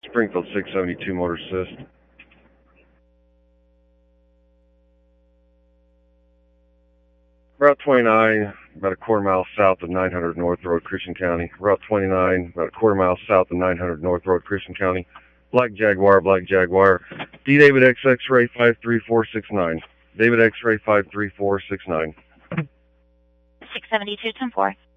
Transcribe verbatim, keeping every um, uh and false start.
Springfield six seventy-two Motor Assist. Route twenty-nine, about a quarter mile south of nine hundred North Road, Christian County. Route twenty-nine, about a quarter mile south of nine hundred North Road, Christian County. Black Jaguar, Black Jaguar. D David X X-ray five three four six nine. David X-ray five three four six nine. six seventy-two, ten four.